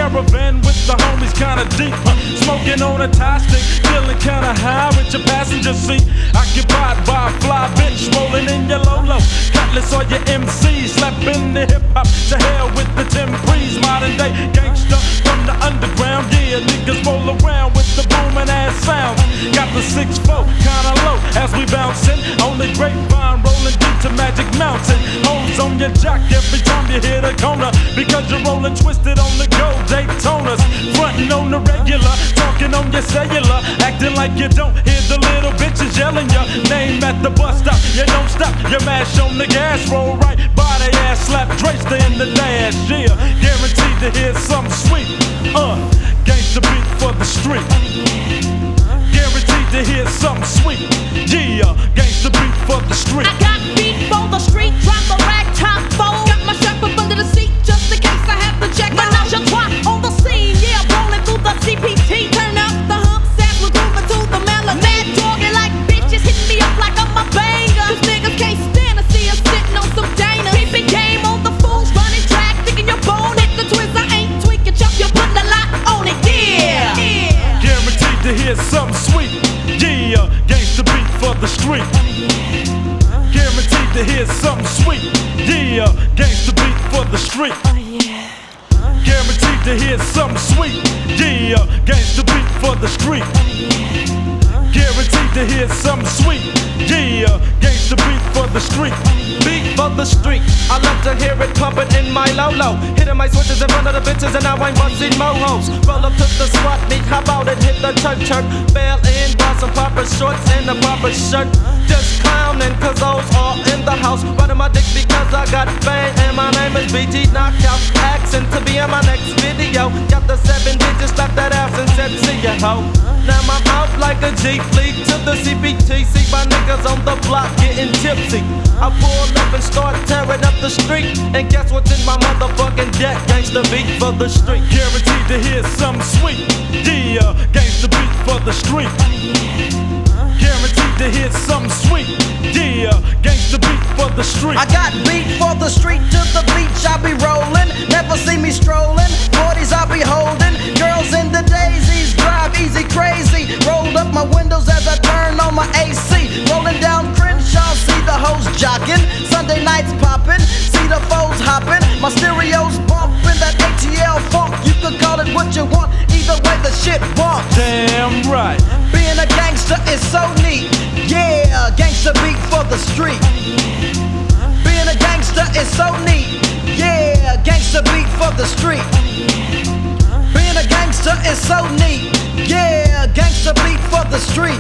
caravan with the homies kinda deep. Smoking on a tie stick, feeling kinda high with your passenger seat. Occupied by a fly bitch, rolling in your Lolo. Cutlass on your MC, slapping the hip hop. To hell with the Tim Breeze, modern day gangster from the underground. Yeah, niggas roll around with the booming ass sound. Got the 6'4", kinda low as we bouncing on the grapevine, rolling deep to Magic Mountain. Holes on your jock every time you hit a corner, because you're rolling twisted on the go Daytonas. Frontin' on the regular, talking on your cellular, acting like you don't hear the little bitches yelling your name at the bus stop. You don't stop, you mash on the gas, roll right by the ass, slap Drayster in the dash. Yeah, guaranteed to hear something sweet. Gangsta beat for the street. Guaranteed to hear something sweet. Yeah, gangsta beat for the street. I got beat for the street, drop the rag top fold. Got my shirt up under the seat just in case I have to check. Menage a trois on the scene, yeah, rolling through the CPT. Turn up the humps as we're grooving to the melody. Mad talking like bitches, hitting me up like I'm a banger. Cause niggas can't stand to see us sitting on some Dana. Keeping game on the fools, running track, sticking your bone. Hit the twist, I ain't tweaking, chop, you're putting a lot on it, yeah. Guaranteed to hear something sweet. Yeah, gangsta beat for the street. Guaranteed to hear something sweet. Yeah, gangsta beat for the street. Guaranteed to hear something sweet. Yeah, gangsta beat for the street. Guaranteed to hear something sweet. Yeah, gangsta beat for the street. Beat for the street. I love to hear it pumping in my Lolo. Hitting my switches in front of the bitches and now I'm busting mohos. Roll up to the squad meet, how about it? Hit the church. Bail in, bought some proper shorts and a proper shirt. Just clowning cause those are in the house. Riding my dick because I got fame and my name is BG Knockout. Asking to be in my next video. Got the 7 digits, slap that ass and said see ya ho. Now I'm out like a G, fleet to the CPT. See my niggas on the block getting tipsy. I pull up and start tearing up the street. And guess what's in my motherfucking deck? Gangsta beat for the street. Guaranteed to hear something sweet. Yeah, gangsta beat for the street. Guaranteed to hear something sweet. Yeah, gangsta beat for the street. I got beat for the street, to the beach I be rolling. Never see me strolling, 40s I be holding. Girls in the daisies, drive easy crazy. Rolled up my windows as I turn on my AC. Rolling down Crenshaw, see the hoes jocking. Sunday nights popping, see the foes hopping. My stereo's bumping that ATL funk. You could call it what you want, either way the shit bumps. Damn right. Being a gangster is so neat. Yeah, gangster beat for the street. Being a gangster is so neat. Yeah, gangster beat for the street. Being a gangster is so neat. Yeah, gangster beat for the street.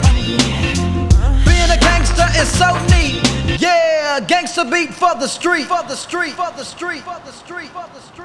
Being a gangster is so neat. Yeah, gangster beat for the street. For the street. For the street. For the street. For the street.